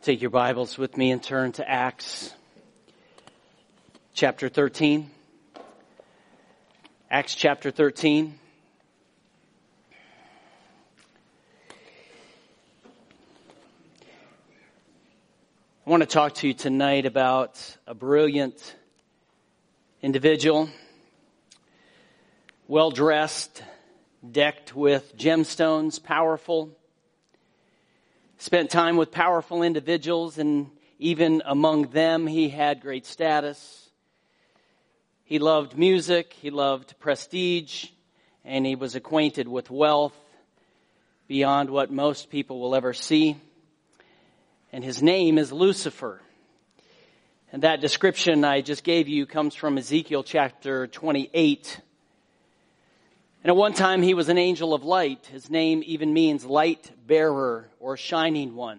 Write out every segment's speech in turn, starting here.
Take your Bibles with me and turn to Acts chapter 13. Acts chapter 13. I want to talk to you tonight about a brilliant individual, well-dressed, decked with gemstones, powerful. Spent time with powerful individuals, and even among them, he had great status. He loved music, he loved prestige, and he was acquainted with wealth beyond what most people will ever see. And his name is Lucifer. And that description I just gave you comes from Ezekiel chapter 28. And at one time he was an angel of light. His name even means light bearer or shining one.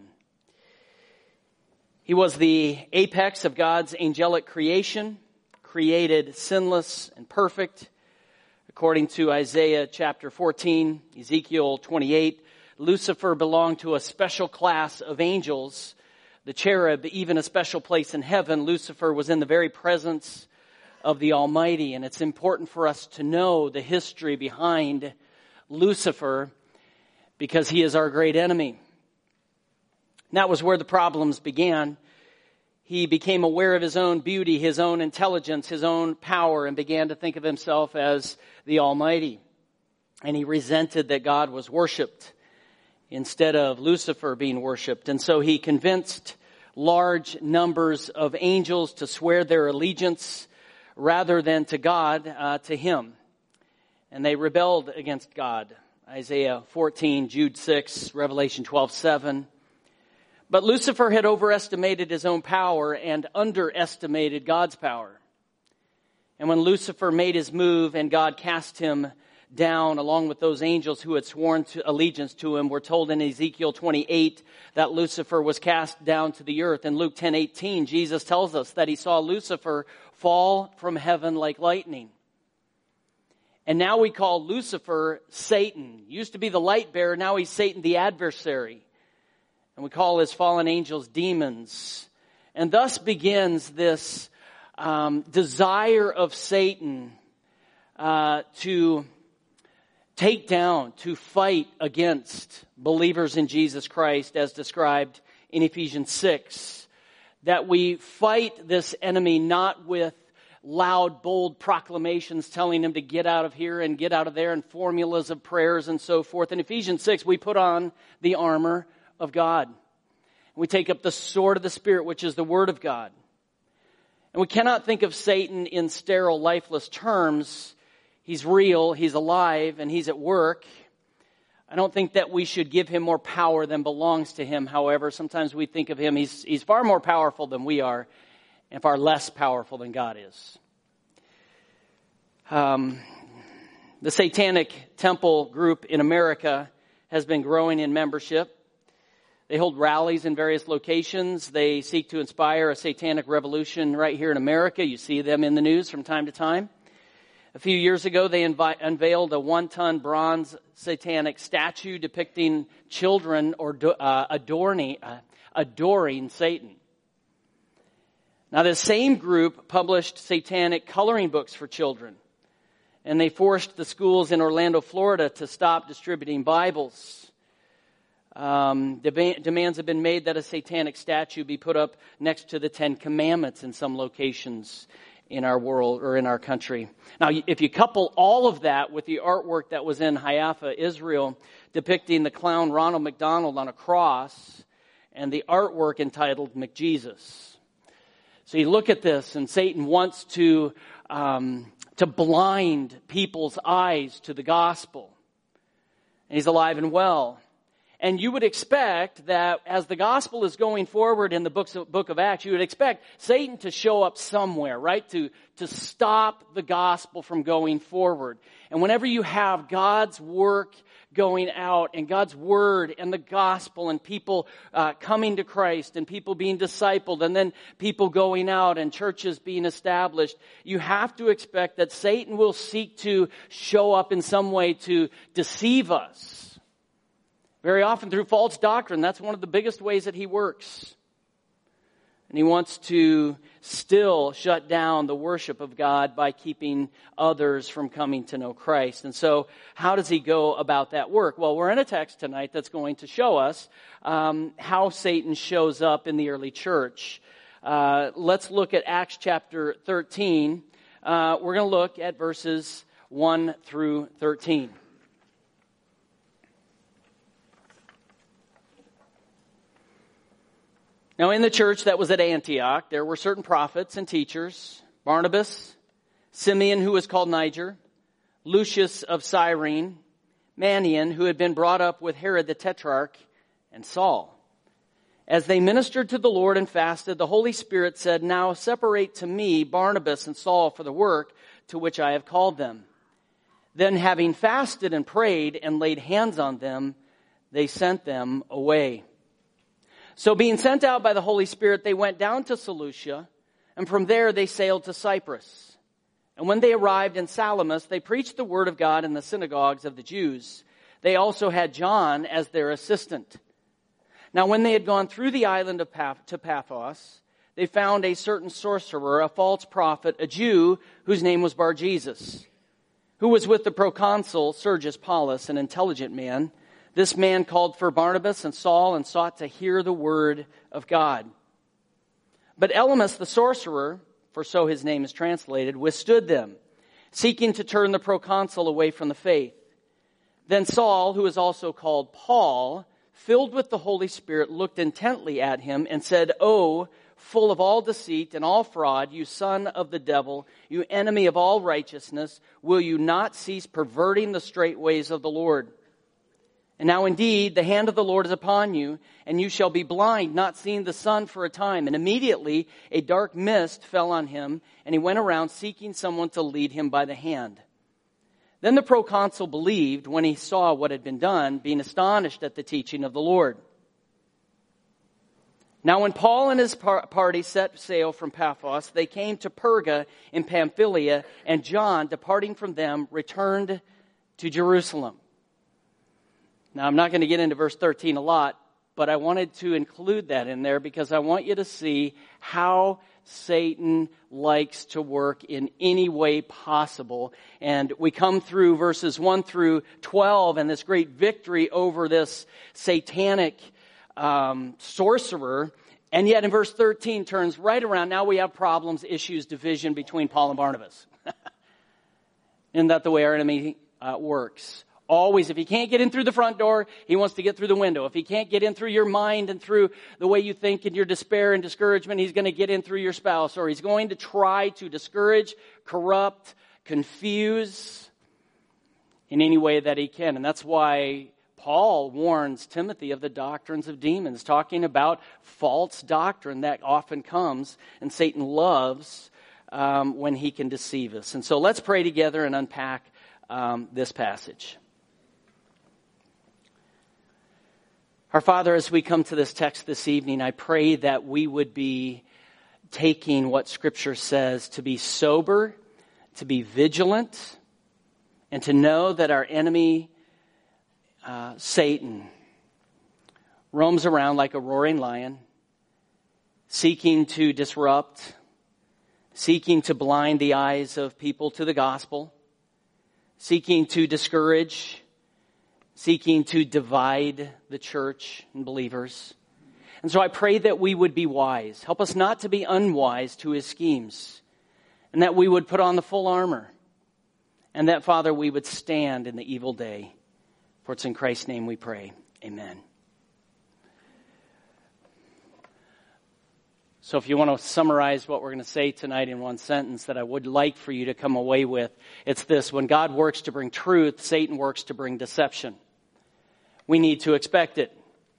He was the apex of God's angelic creation, created sinless and perfect. According to Isaiah chapter 14, Ezekiel 28, Lucifer belonged to a special class of angels. The cherub, even a special place in heaven. Lucifer was in the very presence of the Almighty, and it's important for us to know the history behind Lucifer because he is our great enemy. And that was where the problems began. He became aware of his own beauty, his own intelligence, his own power, and began to think of himself as the Almighty. And he resented that God was worshipped instead of Lucifer being worshipped. And so he convinced large numbers of angels to swear their allegiance rather than to God, to him. And they rebelled against God. Isaiah 14, Jude 6, Revelation 12:7. But Lucifer had overestimated his own power and underestimated God's power. And when Lucifer made his move and God cast him down along with those angels who had sworn allegiance to him, we're told in Ezekiel 28 that Lucifer was cast down to the earth. In Luke 10:18, Jesus tells us that he saw Lucifer fall from heaven like lightning. And now we call Lucifer Satan. Used to be the light bearer, now he's Satan the adversary. And we call his fallen angels demons. And thus begins this desire of Satan to take down, to fight against believers in Jesus Christ as described in Ephesians 6. That we fight this enemy not with loud, bold proclamations telling him to get out of here and get out of there and formulas of prayers and so forth. In Ephesians 6, we put on the armor of God. We take up the sword of the Spirit, which is the Word of God. And we cannot think of Satan in sterile, lifeless terms. He's real, he's alive, and he's at work. I don't think that we should give him more power than belongs to him. However, sometimes we think of him, he's far more powerful than we are and far less powerful than God is. The Satanic Temple group in America has been growing in membership. They hold rallies in various locations. They seek to inspire a satanic revolution right here in America. You see them in the news from time to time. A few years ago, they unveiled a 1-ton bronze satanic statue depicting children adoring Satan. Now, this same group published satanic coloring books for children, and they forced the schools in Orlando, Florida, to stop distributing Bibles. Demands have been made that a satanic statue be put up next to the 10 Commandments in some locations in our world or in our country. Now, if you couple all of that with the artwork that was in Haifa, Israel, depicting the clown Ronald McDonald on a cross, and the artwork entitled McJesus. So you look at this, and Satan wants to blind people's eyes to the gospel. And he's alive and well. And you would expect that as the gospel is going forward in the book of Acts, you would expect Satan to show up somewhere, right? To stop the gospel from going forward. And whenever you have God's work going out and God's word and the gospel and people coming to Christ and people being discipled and then people going out and churches being established, you have to expect that Satan will seek to show up in some way to deceive us. Very often through false doctrine. That's one of the biggest ways that he works. And he wants to still shut down the worship of God by keeping others from coming to know Christ. And so how does he go about that work? Well, we're in a text tonight that's going to show us how Satan shows up in the early church. Let's look at Acts chapter 13. We're going to look at verses 1 through 13. Now, in the church that was at Antioch, there were certain prophets and teachers: Barnabas, Simeon, who was called Niger, Lucius of Cyrene, Manaen, who had been brought up with Herod the Tetrarch, and Saul. As they ministered to the Lord and fasted, the Holy Spirit said, "Now separate to me Barnabas and Saul for the work to which I have called them." Then, having fasted and prayed and laid hands on them, they sent them away. So being sent out by the Holy Spirit, they went down to Seleucia, and from there they sailed to Cyprus. And when they arrived in Salamis, they preached the word of God in the synagogues of the Jews. They also had John as their assistant. Now when they had gone through the island of to Paphos, they found a certain sorcerer, a false prophet, a Jew, whose name was Bar-Jesus, who was with the proconsul Sergius Paulus, an intelligent man. This man called for Barnabas and Saul and sought to hear the word of God. But Elymas the sorcerer, for so his name is translated, withstood them, seeking to turn the proconsul away from the faith. Then Saul, who is also called Paul, filled with the Holy Spirit, looked intently at him and said, "O, full of all deceit and all fraud, you son of the devil, you enemy of all righteousness, will you not cease perverting the straight ways of the Lord? And now indeed, the hand of the Lord is upon you, and you shall be blind, not seeing the sun for a time." And immediately a dark mist fell on him, and he went around seeking someone to lead him by the hand. Then the proconsul believed when he saw what had been done, being astonished at the teaching of the Lord. Now when Paul and his party set sail from Paphos, they came to Perga in Pamphylia, and John, departing from them, returned to Jerusalem. Now, I'm not going to get into verse 13 a lot, but I wanted to include that in there because I want you to see how Satan likes to work in any way possible. And we come through verses 1 through 12 and this great victory over this satanic sorcerer. And yet in verse 13 turns right around. Now we have problems, issues, division between Paul and Barnabas. Isn't that the way our enemy works? Always, if he can't get in through the front door, he wants to get through the window. If he can't get in through your mind and through the way you think and your despair and discouragement, he's going to get in through your spouse, or he's going to try to discourage, corrupt, confuse in any way that he can. And that's why Paul warns Timothy of the doctrines of demons, talking about false doctrine that often comes, and Satan loves when he can deceive us. And so let's pray together and unpack this passage. Our Father, as we come to this text this evening, I pray that we would be taking what Scripture says to be sober, to be vigilant, and to know that our enemy, Satan, roams around like a roaring lion, seeking to disrupt, seeking to blind the eyes of people to the gospel, seeking to discourage, seeking to divide the church and believers. And so I pray that we would be wise. Help us not to be unwise to his schemes. And that we would put on the full armor. And that, Father, we would stand in the evil day. For it's in Christ's name we pray. Amen. So if you want to summarize what we're going to say tonight in one sentence that I would like for you to come away with, it's this: when God works to bring truth, Satan works to bring deception. We need to expect it.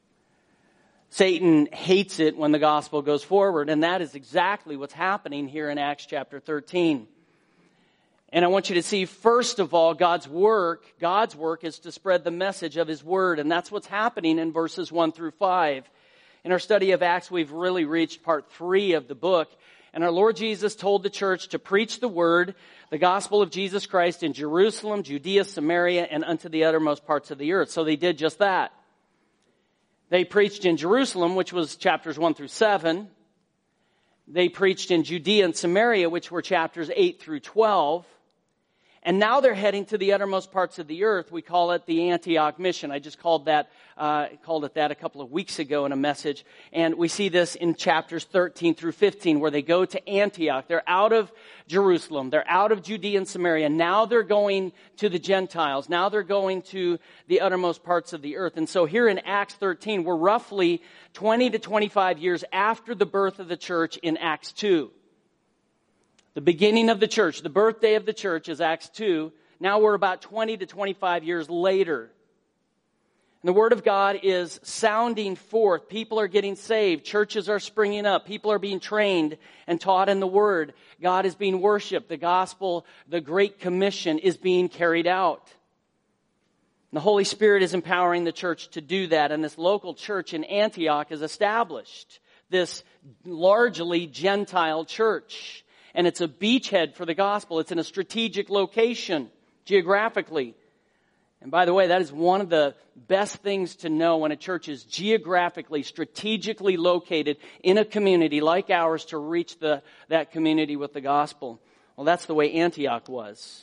Satan hates it when the gospel goes forward, and that is exactly what's happening here in Acts chapter 13. And I want you to see, first of all, God's work is to spread the message of his word, and that's what's happening in verses 1 through 5. In our study of Acts, we've really reached part 3 of the book. And our Lord Jesus told the church to preach the word, the gospel of Jesus Christ in Jerusalem, Judea, Samaria, and unto the uttermost parts of the earth. So they did just that. They preached in Jerusalem, which was chapters 1 through 7. They preached in Judea and Samaria, which were chapters 8 through 12. And now they're heading to the uttermost parts of the earth. We call it the Antioch Mission. I just called it that a couple of weeks ago in a message. And we see this in chapters 13 through 15, where they go to Antioch. They're out of Jerusalem. They're out of Judea and Samaria. Now they're going to the Gentiles. Now they're going to the uttermost parts of the earth. And so here in Acts 13, we're roughly 20 to 25 years after the birth of the church in Acts 2. The beginning of the church, the birthday of the church is Acts 2. Now we're about 20 to 25 years later. And the Word of God is sounding forth. People are getting saved. Churches are springing up. People are being trained and taught in the Word. God is being worshiped. The gospel, the Great Commission, is being carried out. And the Holy Spirit is empowering the church to do that. And this local church in Antioch is established. This largely Gentile church. And it's a beachhead for the gospel. It's in a strategic location, geographically. And by the way, that is one of the best things to know when a church is geographically, strategically located in a community like ours to reach that community with the gospel. Well, that's the way Antioch was.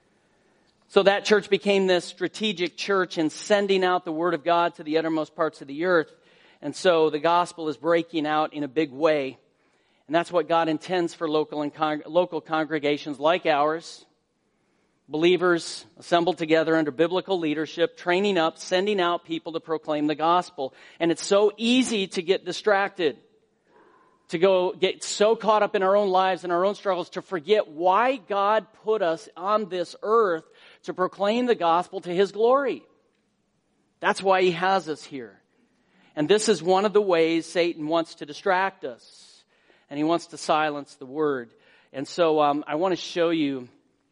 So that church became this strategic church in sending out the Word of God to the uttermost parts of the earth. And so the gospel is breaking out in a big way. And that's what God intends for local congregations like ours. Believers assembled together under biblical leadership, training up, sending out people to proclaim the gospel. And it's so easy to get distracted, to get so caught up in our own lives and our own struggles, to forget why God put us on this earth to proclaim the gospel to His glory. That's why He has us here. And this is one of the ways Satan wants to distract us. And he wants to silence the Word. And so I want to show you,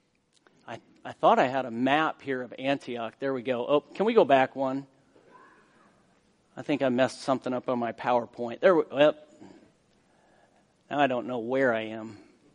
I thought I had a map here of Antioch. There we go. Oh, can we go back one? I think I messed something up on my PowerPoint. Now I don't know where I am.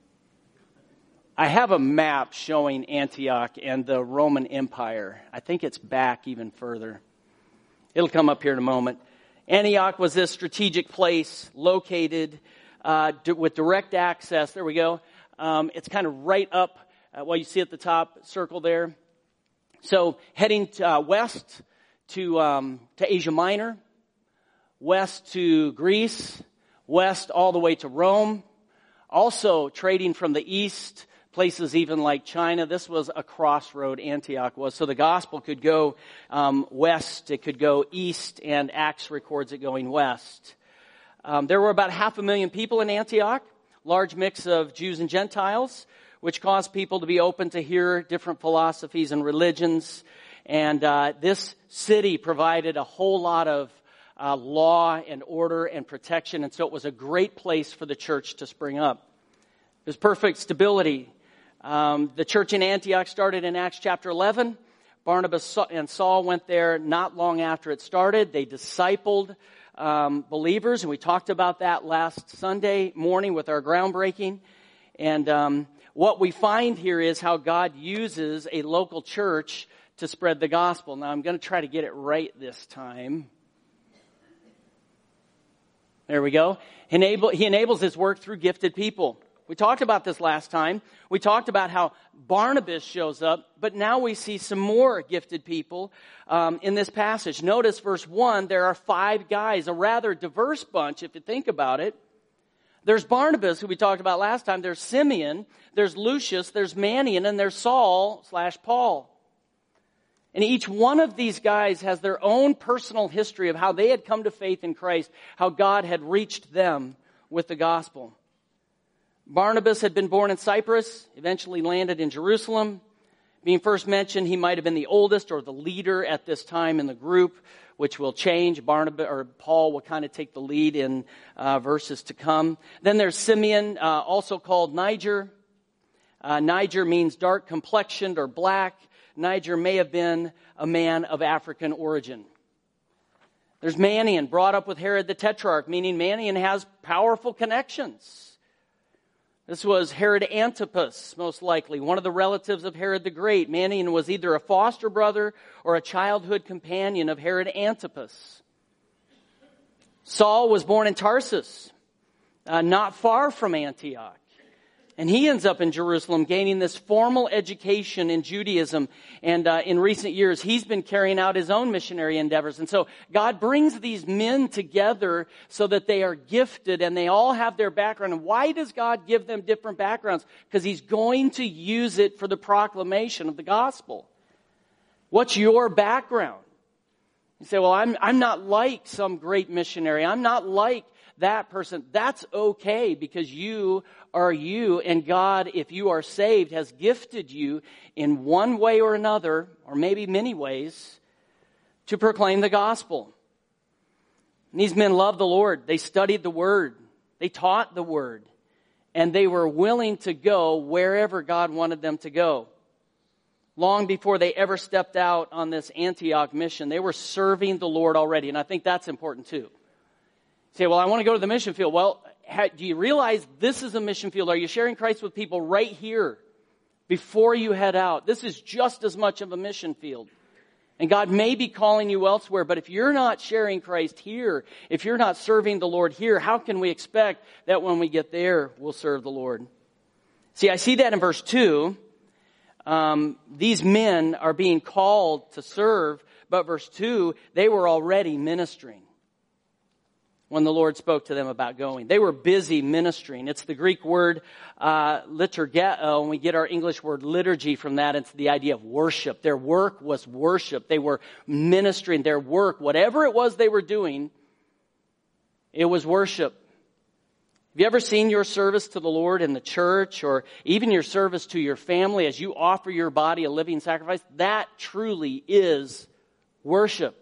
I have a map showing Antioch and the Roman Empire. I think it's back even further. It'll come up here in a moment. Antioch was this strategic place located with direct access. There we go. It's kind of right up, you see at the top, circle there. So heading west to Asia Minor, west to Greece, west all the way to Rome. Also trading from the east, places even like China. This was a crossroad, Antioch was. So the gospel could go west, it could go east, and Acts records it going west. There were about 500,000 people in Antioch, large mix of Jews and Gentiles, which caused people to be open to hear different philosophies and religions. And this city provided a whole lot of law and order and protection, and so it was a great place for the church to spring up. There's perfect stability. The church in Antioch started in Acts chapter 11. Barnabas and Saul went there not long after it started. They discipled believers, and we talked about that last Sunday morning with our groundbreaking. And what we find here is how God uses a local church to spread the gospel. Now, I'm going to try to get it right this time. There we go. He enables His work through gifted people. We talked about this last time. We talked about how Barnabas shows up, but now we see some more gifted people in this passage. Notice verse 1, there are 5 guys, a rather diverse bunch if you think about it. There's Barnabas, who we talked about last time. There's Simeon, there's Lucius, there's Manaen, and there's Saul/Paul. And each one of these guys has their own personal history of how they had come to faith in Christ, how God had reached them with the gospel. Barnabas had been born in Cyprus, eventually landed in Jerusalem. Being first mentioned, he might have been the oldest or the leader at this time in the group, which will change. Paul will kind of take the lead in verses to come. Then there's Simeon, also called Niger. Niger means dark complexioned or black. Niger may have been a man of African origin. There's Manaen, brought up with Herod the Tetrarch, meaning Manaen has powerful connections. This was Herod Antipas, most likely, one of the relatives of Herod the Great. Manaen was either a foster brother or a childhood companion of Herod Antipas. Saul was born in Tarsus. not far from Antioch. And he ends up in Jerusalem gaining this formal education in Judaism. And in recent years, he's been carrying out his own missionary endeavors. And so God brings these men together so that they are gifted and they all have their background. And why does God give them different backgrounds? Because he's going to use it for the proclamation of the gospel. What's your background? You say, well, I'm not like some great missionary. I'm not like that person. That's okay, because you are you, and God, if you are saved, has gifted you in one way or another, or maybe many ways, to proclaim the gospel. And these men loved the Lord. They studied the Word. They taught the Word. And they were willing to go wherever God wanted them to go. Long before they ever stepped out on this Antioch mission, they were serving the Lord already. And I think that's important too. You say, well, I want to go to the mission field. Well, do you realize this is a mission field? Are you sharing Christ with people right here before you head out? This is just as much of a mission field. And God may be calling you elsewhere, but if you're not sharing Christ here, if you're not serving the Lord here, how can we expect that when we get there, we'll serve the Lord? See, I see that in verse 2. These men are being called to serve, but verse 2, they were already ministering when the Lord spoke to them about going. They were busy ministering. It's the Greek word liturgeo, and we get our English word liturgy from that. It's the idea of worship. Their work was worship. They were ministering. Their work, whatever it was they were doing, it was worship. Have you ever seen your service to the Lord in the church, or even your service to your family as you offer your body a living sacrifice? That truly is worship.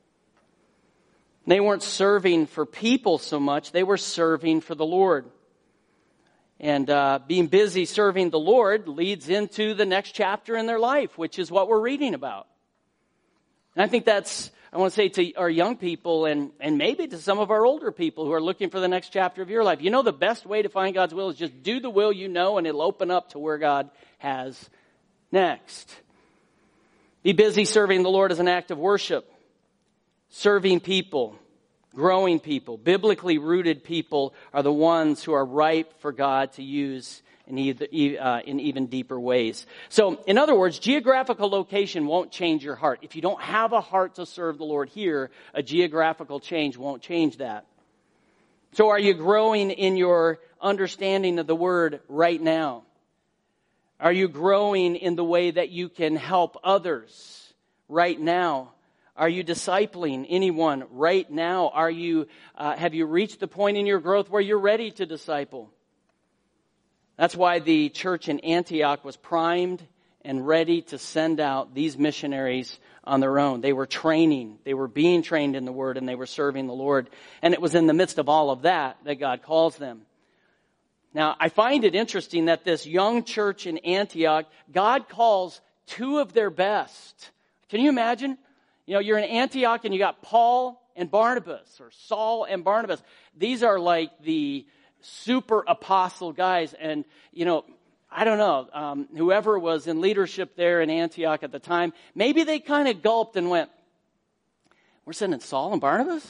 They weren't serving for people so much. They were serving for the Lord. And being busy serving the Lord leads into the next chapter in their life, which is what we're reading about. And I think I want to say to our young people and maybe to some of our older people who are looking for the next chapter of your life, you know, the best way to find God's will is just do the will you know, and it'll open up to where God has next. Be busy serving the Lord as an act of worship. Serving people, growing people, biblically rooted people are the ones who are ripe for God to use in even deeper ways. So, in other words, geographical location won't change your heart. If you don't have a heart to serve the Lord here, a geographical change won't change that. So are you growing in your understanding of the Word right now? Are you growing in the way that you can help others right now? Are you discipling anyone right now? Have you reached the point in your growth where you're ready to disciple? That's why the church in Antioch was primed and ready to send out these missionaries on their own. They were training. They were being trained in the Word, and they were serving the Lord. And it was in the midst of all of that God calls them. Now, I find it interesting that this young church in Antioch, God calls two of their best. Can you imagine? You know, you're in Antioch and you got Paul and Barnabas, or Saul and Barnabas. These are like the super apostle guys. And, you know, I don't know, whoever was in leadership there in Antioch at the time, maybe they kind of gulped and went, we're sending Saul and Barnabas?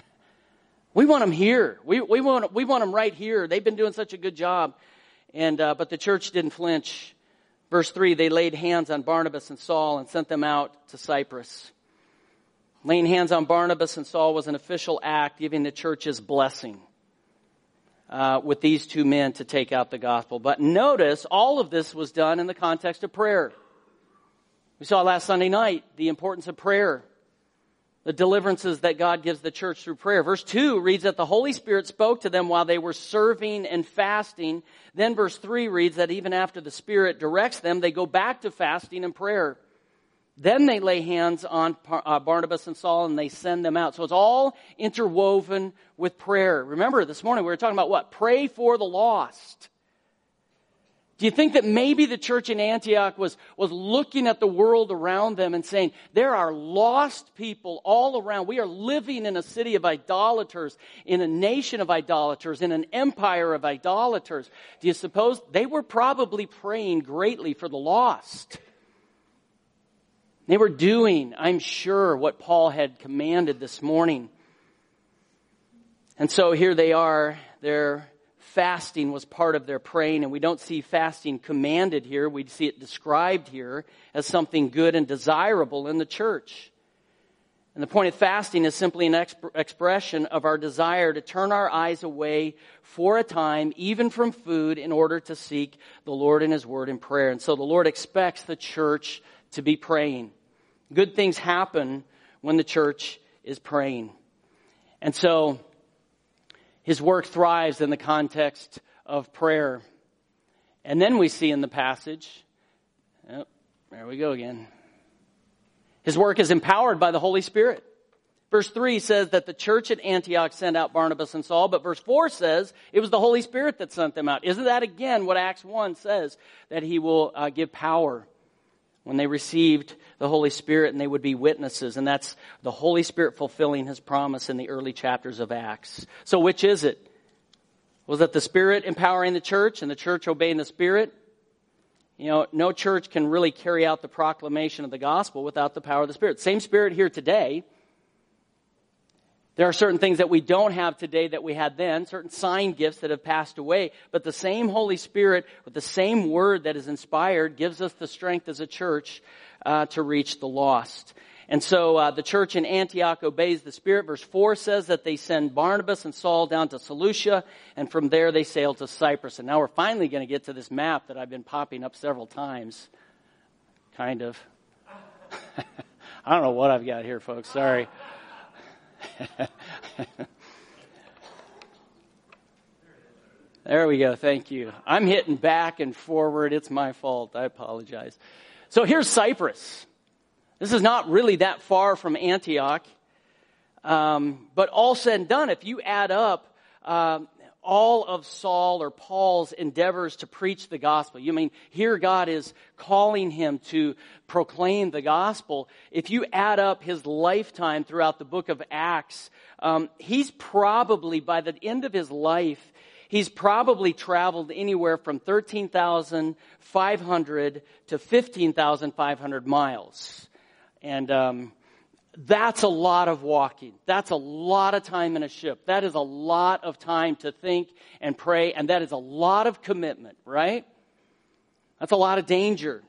We want them here. We want them right here. They've been doing such a good job. And but the church didn't flinch. Verse 3, they laid hands on Barnabas and Saul and sent them out to Cyprus. Laying hands on Barnabas and Saul was an official act giving the church's blessing with these two men to take out the gospel. But notice, all of this was done in the context of prayer. We saw last Sunday night the importance of prayer, the deliverances that God gives the church through prayer. Verse 2 reads that the Holy Spirit spoke to them while they were serving and fasting. Then verse 3 reads that even after the Spirit directs them, they go back to fasting and prayer. Then they lay hands on Barnabas and Saul and they send them out. So it's all interwoven with prayer. Remember, this morning we were talking about what? Pray for the lost. Do you think that maybe the church in Antioch was looking at the world around them and saying, there are lost people all around. We are living in a city of idolaters, in a nation of idolaters, in an empire of idolaters. Do you suppose they were probably praying greatly for the lost? They were doing, I'm sure, what Paul had commanded this morning. And so here they are. They're fasting was part of their praying, and we don't see fasting commanded here. We see it described here as something good and desirable in the church. And the point of fasting is simply an expression of our desire to turn our eyes away for a time, even from food, in order to seek the Lord and His Word in prayer. And so the Lord expects the church to be praying. Good things happen when the church is praying. And so His work thrives in the context of prayer. And then we see in the passage, there we go again. His work is empowered by the Holy Spirit. Verse 3 says that the church at Antioch sent out Barnabas and Saul, but verse 4 says it was the Holy Spirit that sent them out. Isn't that again what Acts 1 says? That He will give power when they received the Holy Spirit, and they would be witnesses. And that's the Holy Spirit fulfilling His promise in the early chapters of Acts. So which is it? Was it the Spirit empowering the church and the church obeying the Spirit? You know, no church can really carry out the proclamation of the gospel without the power of the Spirit. Same Spirit here today. There are certain things that we don't have today that we had then, certain sign gifts that have passed away. But the same Holy Spirit, with the same Word that is inspired, gives us the strength as a church to reach the lost. And so the church in Antioch obeys the Spirit. Verse 4 says that they send Barnabas and Saul down to Seleucia, and from there they sail to Cyprus. And now we're finally going to get to this map that I've been popping up several times. Kind of. I don't know what I've got here, folks. Sorry. There we go. Thank you. I'm hitting back and forward. It's my fault. I apologize. So here's Cyprus. This is not really that far from Antioch. But all said and done, if you add up all of Saul or Paul's endeavors to preach the gospel, you mean here God is calling him to proclaim the gospel. If you add up his lifetime throughout the book of Acts, he's probably, by the end of his life, he's probably traveled anywhere from 13,500 to 15,500 miles. And that's a lot of walking. That's a lot of time in a ship. That is a lot of time to think and pray, and that is a lot of commitment, right? That's a lot of danger.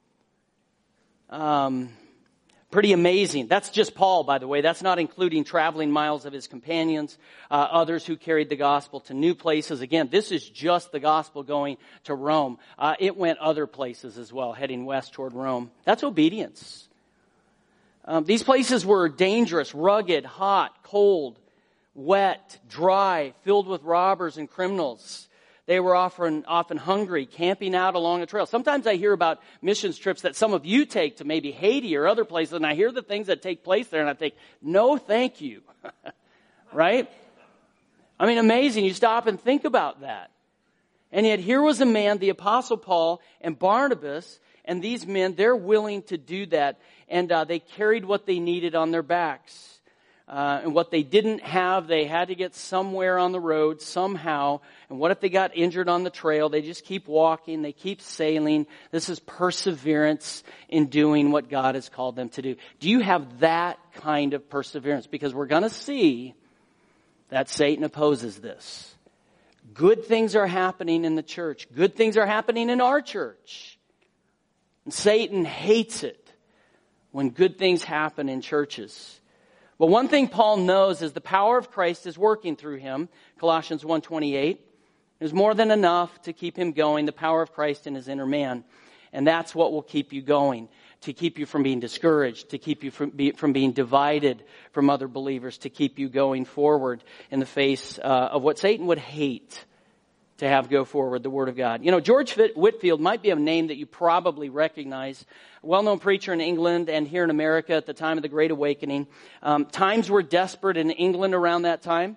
Pretty amazing. That's just Paul, by the way. That's not including traveling miles of his companions, others who carried the gospel to new places. Again, this is just the gospel going to Rome. It went other places as well, heading west toward Rome. That's obedience. These places were dangerous, rugged, hot, cold, wet, dry, filled with robbers and criminals. They were often hungry, camping out along a trail. Sometimes I hear about missions trips that some of you take to maybe Haiti or other places, and I hear the things that take place there, and I think, no, thank you. Right? I mean, amazing. You stop and think about that. And yet here was a man, the Apostle Paul and Barnabas, and these men, they're willing to do that. And they carried what they needed on their backs. And what they didn't have, they had to get somewhere on the road somehow. And what if they got injured on the trail? They just keep walking. They keep sailing. This is perseverance in doing what God has called them to do. Do you have that kind of perseverance? Because we're going to see that Satan opposes this. Good things are happening in the church. Good things are happening in our church. And Satan hates it when good things happen in churches. But one thing Paul knows is the power of Christ is working through him. Colossians 1:28. There's more than enough to keep him going, the power of Christ in his inner man. And that's what will keep you going, to keep you from being discouraged, to keep you from being divided from other believers, to keep you going forward in the face of what Satan would hate to have go forward, the Word of God. You know, George Whitefield might be a name that you probably recognize. A well-known preacher in England and here in America at the time of the Great Awakening. Times were desperate in England around that time.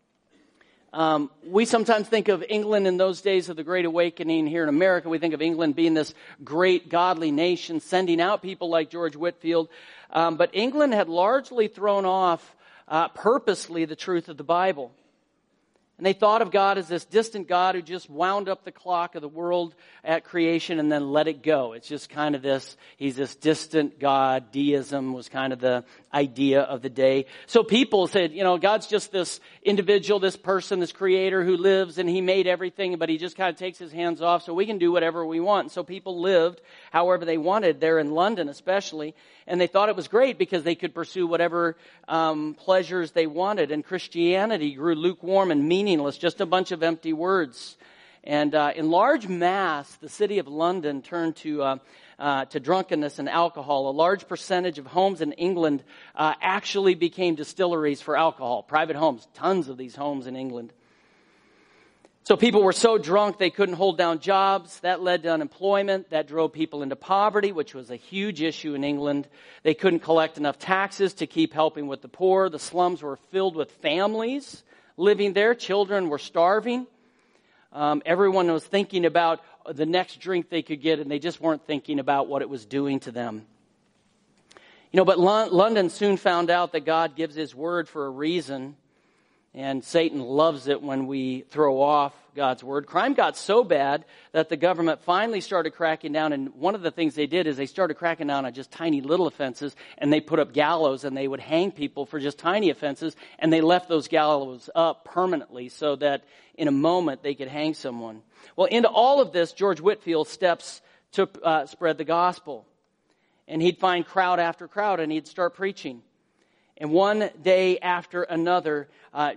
We sometimes think of England in those days of the Great Awakening here in America. We think of England being this great godly nation, sending out people like George Whitefield. But England had largely thrown off purposely the truth of the Bible. And they thought of God as this distant God who just wound up the clock of the world at creation and then let it go. It's just kind of this, he's this distant God. Deism was kind of the idea of the day. So people said, God's just this individual, this person, this creator who lives and he made everything, but he just kind of takes his hands off so we can do whatever we want. And so people lived however they wanted there in London especially. And they thought it was great because they could pursue whatever pleasures they wanted. And Christianity grew lukewarm and meaningless, just a bunch of empty words. And in large mass, the city of London turned to drunkenness and alcohol. A large percentage of homes in England actually became distilleries for alcohol. Private homes, tons of these homes in England. So people were so drunk they couldn't hold down jobs. That led to unemployment. That drove people into poverty, which was a huge issue in England. They couldn't collect enough taxes to keep helping with the poor. The slums were filled with families living there. Children were starving. Everyone was thinking about the next drink they could get, and they just weren't thinking about what it was doing to them. But London soon found out that God gives His word for a reason. And Satan loves it when we throw off God's word. Crime got so bad that the government finally started cracking down. And one of the things they did is they started cracking down on just tiny little offenses. And they put up gallows and they would hang people for just tiny offenses. And they left those gallows up permanently so that in a moment they could hang someone. Well, into all of this, George Whitefield steps to spread the gospel. And he'd find crowd after crowd and he'd start preaching. And one day after another,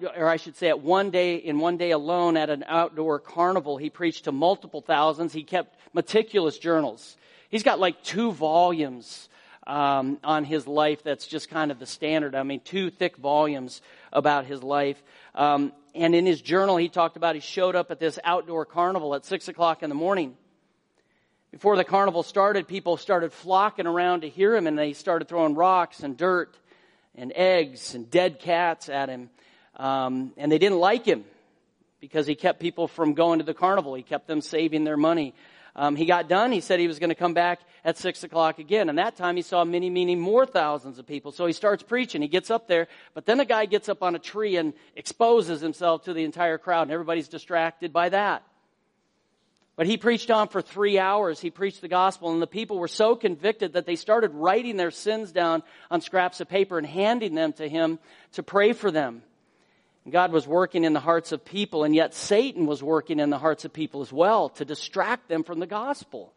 one day alone at an outdoor carnival, he preached to multiple thousands. He kept meticulous journals. He's got like 2 volumes on his life. That's just kind of the standard. 2 thick volumes about his life. And in his journal, he talked about he showed up at this outdoor carnival at 6 o'clock in the morning. Before the carnival started, people started flocking around to hear him, and they started throwing rocks and dirt and eggs and dead cats at him. And they didn't like him because he kept people from going to the carnival. He kept them saving their money. He got done. He said he was going to come back at 6 o'clock again. And that time he saw many more thousands of people. So he starts preaching. He gets up there. But then a guy gets up on a tree and exposes himself to the entire crowd. And everybody's distracted by that. But he preached on for 3 hours. He preached the gospel, and the people were so convicted that they started writing their sins down on scraps of paper and handing them to him to pray for them. And God was working in the hearts of people, and yet Satan was working in the hearts of people as well to distract them from the gospel.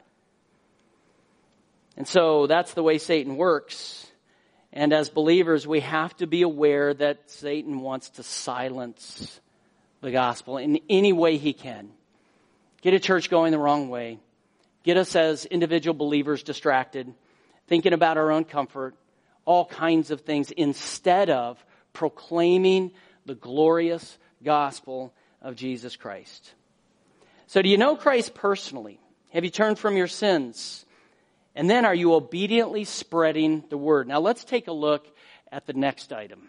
And so that's the way Satan works. And as believers, we have to be aware that Satan wants to silence the gospel in any way he can. Get a church going the wrong way. Get us as individual believers distracted, thinking about our own comfort, all kinds of things, instead of proclaiming the glorious gospel of Jesus Christ. So do you know Christ personally? Have you turned from your sins? And then are you obediently spreading the word? Now let's take a look at the next item.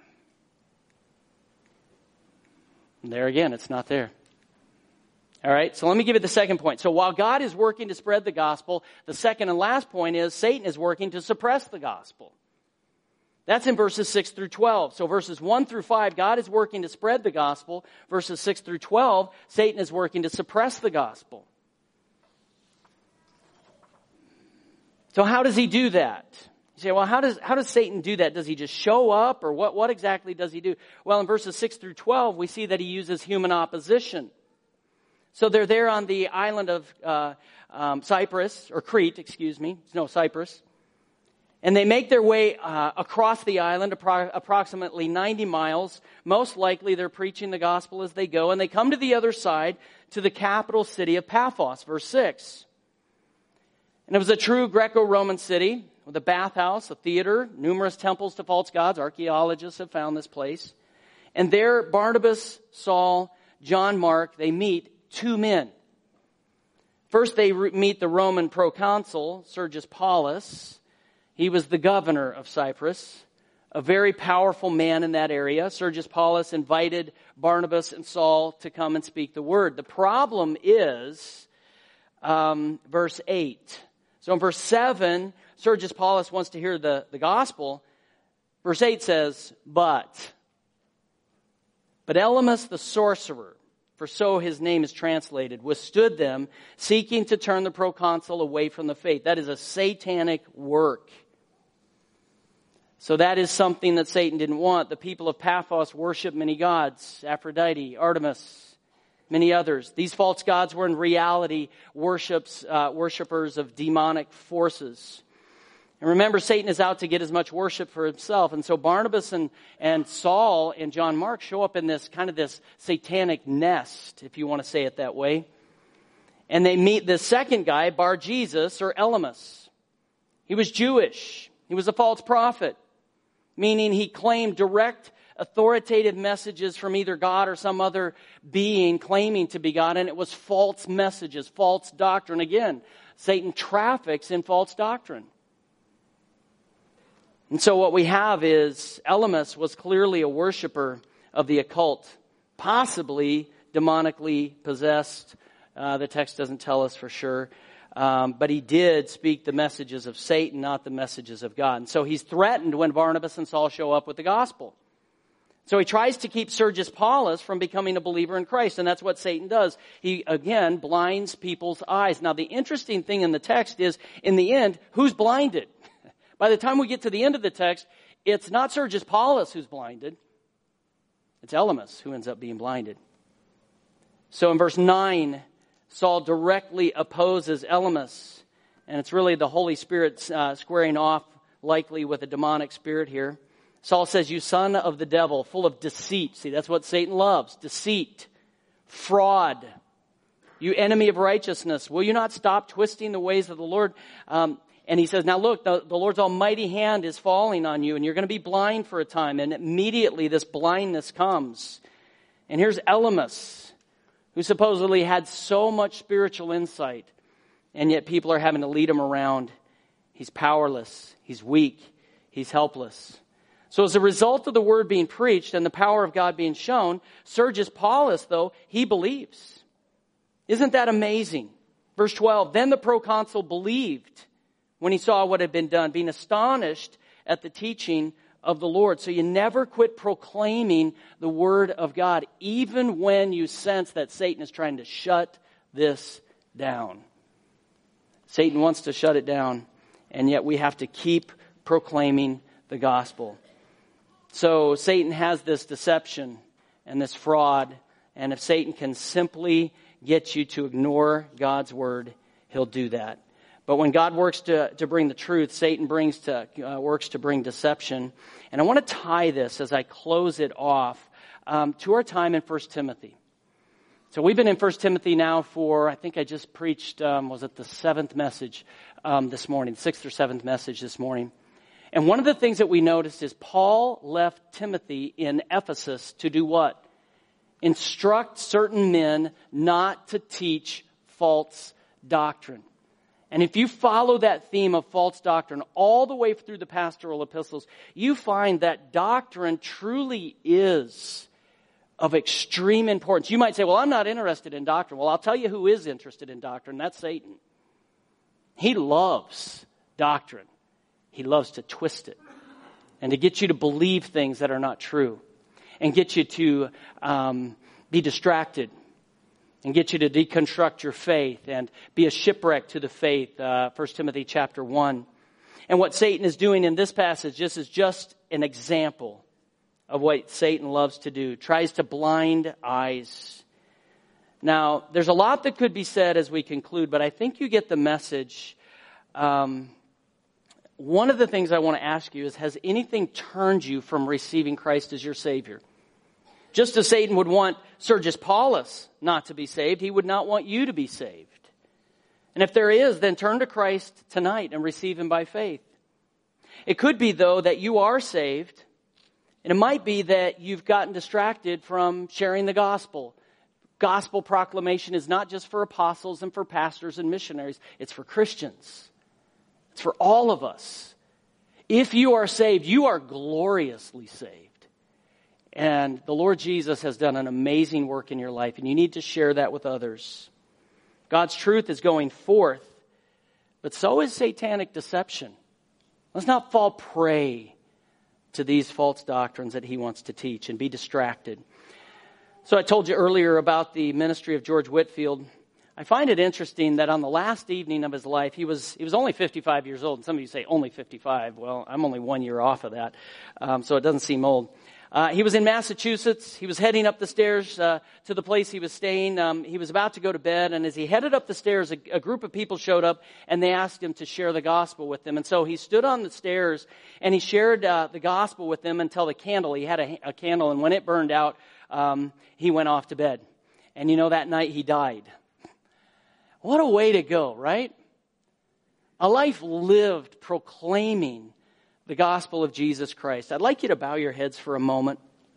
And there again, it's not there. All right, so let me give you the second point. So while God is working to spread the gospel, the second and last point is Satan is working to suppress the gospel. That's in verses 6 through 12. So verses 1 through 5, God is working to spread the gospel. Verses 6 through 12, Satan is working to suppress the gospel. So how does he do that? You say, well, how does Satan do that? Does he just show up, or what exactly does he do? Well, in verses 6 through 12, we see that he uses human opposition. So they're there on the island of Cyprus, or Crete, Cyprus. And they make their way across the island, approximately 90 miles. Most likely they're preaching the gospel as they go. And they come to the other side, to the capital city of Paphos, verse 6. And it was a true Greco-Roman city with a bathhouse, a theater, numerous temples to false gods. Archaeologists have found this place. And there Barnabas, Saul, John Mark, they meet 2 men. First, they meet the Roman proconsul, Sergius Paulus. He was the governor of Cyprus, a very powerful man in that area. Sergius Paulus invited Barnabas and Saul to come and speak the word. The problem is verse 8. So in verse 7, Sergius Paulus wants to hear the gospel. Verse 8 says, But Elymas the sorcerer, for so his name is translated, withstood them, seeking to turn the proconsul away from the faith. That is a satanic work. So that is something that Satan didn't want. The people of Paphos worshiped many gods, Aphrodite, Artemis, many others. These false gods were in reality worshipers of demonic forces. And remember, Satan is out to get as much worship for himself. And so Barnabas and Saul and John Mark show up in this kind of this satanic nest, if you want to say it that way. And they meet this second guy, Bar-Jesus or Elymas. He was Jewish. He was a false prophet, meaning he claimed direct authoritative messages from either God or some other being claiming to be God. And it was false messages, false doctrine. Again, Satan traffics in false doctrine. And so what we have is Elymas was clearly a worshiper of the occult, possibly demonically possessed. The text doesn't tell us for sure. But he did speak the messages of Satan, not the messages of God. And so he's threatened when Barnabas and Saul show up with the gospel. So he tries to keep Sergius Paulus from becoming a believer in Christ. And that's what Satan does. He, again, blinds people's eyes. Now, the interesting thing in the text is, in the end, who's blinded? By the time we get to the end of the text, it's not Sergius Paulus who's blinded. It's Elymas who ends up being blinded. So in verse 9, Saul directly opposes Elymas. And it's really the Holy Spirit squaring off, likely with a demonic spirit here. Saul says, "You son of the devil, full of deceit." See, that's what Satan loves. Deceit. Fraud. "You enemy of righteousness, will you not stop twisting the ways of the Lord?" And he says, now look, the Lord's almighty hand is falling on you, and you're going to be blind for a time. And immediately this blindness comes. And here's Elymas, who supposedly had so much spiritual insight, and yet people are having to lead him around. He's powerless. He's weak. He's helpless. So as a result of the word being preached and the power of God being shown, Sergius Paulus, though, he believes. Isn't that amazing? Verse 12, "Then the proconsul believed when he saw what had been done, being astonished at the teaching of the Lord." So you never quit proclaiming the word of God, even when you sense that Satan is trying to shut this down. Satan wants to shut it down, and yet we have to keep proclaiming the gospel. So Satan has this deception and this fraud, and if Satan can simply get you to ignore God's word, he'll do that. But when God works to bring the truth, Satan works to bring deception. And I want to tie this as I close it off to our time in 1 Timothy. So we've been in 1 Timothy now for, I think I just preached, was it the 7th message this morning, 6th or 7th message this morning. And one of the things that we noticed is Paul left Timothy in Ephesus to do what? Instruct certain men not to teach false doctrine. And if you follow that theme of false doctrine all the way through the pastoral epistles, you find that doctrine truly is of extreme importance. You might say, well, I'm not interested in doctrine. Well, I'll tell you who is interested in doctrine. That's Satan. He loves doctrine. He loves to twist it and to get you to believe things that are not true and get you to be distracted and get you to deconstruct your faith and be a shipwreck to the faith, 1 Timothy chapter 1. And what Satan is doing in this passage, this is just an example of what Satan loves to do. Tries to blind eyes. Now, there's a lot that could be said as we conclude, but I think you get the message. One of the things I want to ask you is, has anything turned you from receiving Christ as your Savior? Just as Satan would want Sergius Paulus not to be saved, he would not want you to be saved. And if there is, then turn to Christ tonight and receive him by faith. It could be, though, that you are saved, and it might be that you've gotten distracted from sharing the gospel. Gospel proclamation is not just for apostles and for pastors and missionaries. It's for Christians. It's for all of us. If you are saved, you are gloriously saved. And the Lord Jesus has done an amazing work in your life, and you need to share that with others. God's truth is going forth, but so is satanic deception. Let's not fall prey to these false doctrines that he wants to teach and be distracted. So I told you earlier about the ministry of George Whitefield. I find it interesting that on the last evening of his life, he was only 55 years old. And some of you say, only 55. Well, I'm only 1 year off of that, so it doesn't seem old. He was in Massachusetts. He was heading up the stairs to the place he was staying. He was about to go to bed, and as he headed up the stairs, a group of people showed up, and they asked him to share the gospel with them. And so he stood on the stairs, and he shared the gospel with them until the candle. He had a candle, and when it burned out, he went off to bed. And you know, that night he died. What a way to go, right? A life lived proclaiming the gospel of Jesus Christ. I'd like you to bow your heads for a moment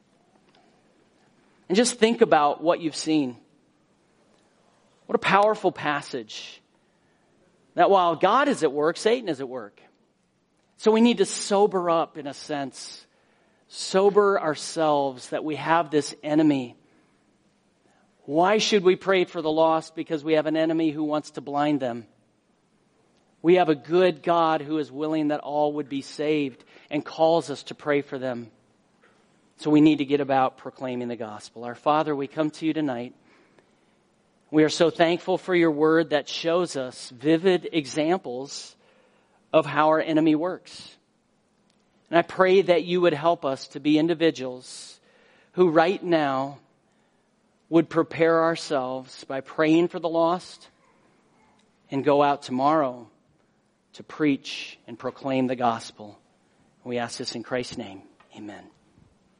and just think about what you've seen. What a powerful passage. That while God is at work, Satan is at work. So we need to sober up in a sense. Sober ourselves that we have this enemy. Why should we pray for the lost? Because we have an enemy who wants to blind them. We have a good God who is willing that all would be saved and calls us to pray for them. So we need to get about proclaiming the gospel. Our Father, we come to you tonight. We are so thankful for your word that shows us vivid examples of how our enemy works. And I pray that you would help us to be individuals who right now would prepare ourselves by praying for the lost and go out tomorrow to preach and proclaim the gospel. We ask this in Christ's name. Amen.